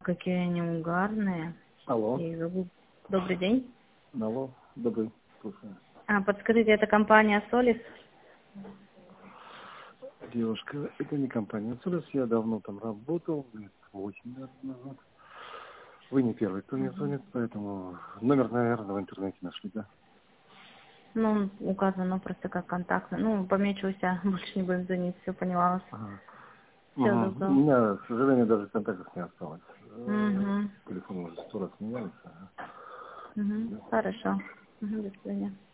какие они угарные. Алло. Добрый день. Алло. Добрый. Слушаю. Подскажите, это компания Солис? Девушка, это не компания Солис. Я давно там работал, лет 8 назад. Вы не первый, кто мне звонит, поэтому номер, наверное, в интернете нашли, да? Ну, указано просто как контактный. Ну, помечу себя, больше не будем звонить, все поняла вас. Ага. Все, У добро. меня, к сожалению, даже контактов не осталось. Угу. Телефон уже 100 раз менялся. Угу. Хорошо. Угу, до свидания.